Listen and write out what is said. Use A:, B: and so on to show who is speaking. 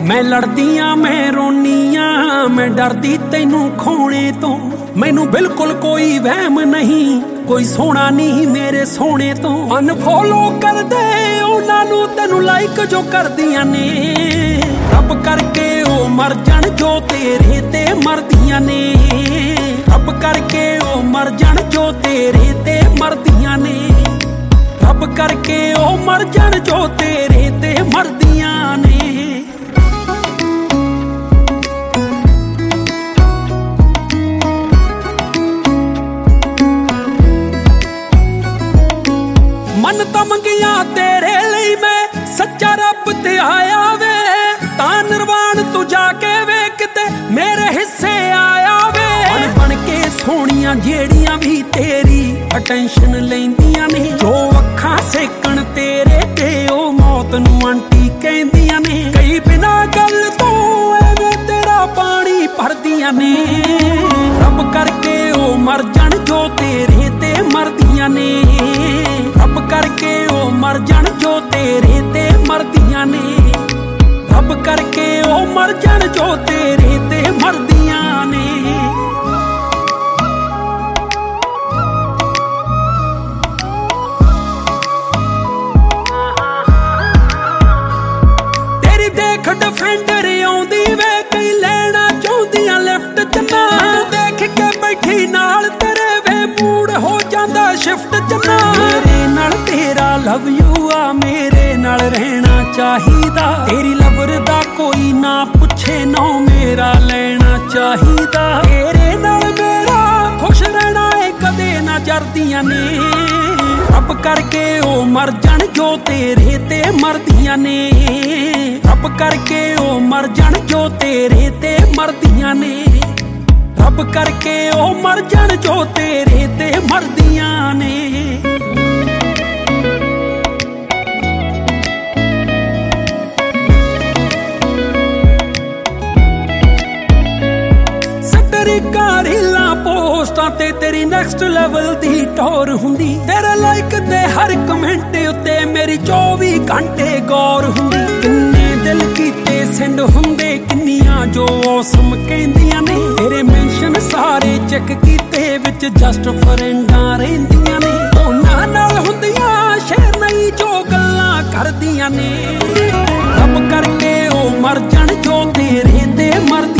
A: मैं लड़दियां मैं रोनियां मैं डरदी तैनू खोने तो मैनू बिल्कुल कोई वहम नहीं कोई सोना नहीं मेरे सोने तो अनफॉलो कर दे उन्हां नू तैनू लाइक जो करदियां ने रब करके ओ मर जाण जो तेरे ते मरदियां ने रब करके ओ मर जाण जो तेरे ते मरदियां ने रब करके ओ मर जाण जो तेरे ते मरदियां ने मन्नतां मंगियां तेरे लई मैं सच्चा रब ते आया वे तां निर्वाण तू जाके वे किते मेरे हिस्से आया वे बन के सोहणियां जेड़ियां भी तेरी अटेंशन लैंदियां ने जो अखां सेकण तेरे ते ओ मौत नू आंटी कहंदियां ने कई बिना गल तो एवें तेरा पानी भरदियां ने रब करके ओ मर जाण जो तेरे ते मरदियां ने रब करके ओ मर जाण जो तेरे ते मरदियां ने रब करके ओ मर जाण जो तेरे ते मरदियां ने तेरी देख डिफेंडर आउंदी वे कई लैना चाहुंदियां लिफ्ट च ना देख के बैठी नाल तेरे वे मूड हो जांदा शिफ्ट च ना मेरे नाल तेरा लव यू आ मेरे नाल रहना चाहिदा तेरी लवर दा कोई ना पुछे ना मेरा लेना चाहिदा तेरे नाल मेरा खुश रहना है कदे ना जरदियां ने रब करके ओ मर जाण जो तेरे ते मरदियां ने रब करके ओ मर जाण जो तेरे ते मरदियां ने रब करके ओ मर जाण जो तेरे ते मरदियां ने रीलां पोस्टां ते तेरी नैक्सट लैवल दी टौर हुंदी तेरे लाइक ते हर कमेंट उत्ते मेरी 24 घंटे गौर हुंदी किन्ने दिल कीते सेंड हुंदे किन्नियां जो औसम कहंदियां ने तेरे मैंशन सारे चेक कीते विच जस्ट फ्रेंडां रहिंदियां ने उन्हां नाल हुंदियां शेयर नहीं जो गल्लां करदियां ने रब करके ओ मर जाण जो तेरे ते मरदियां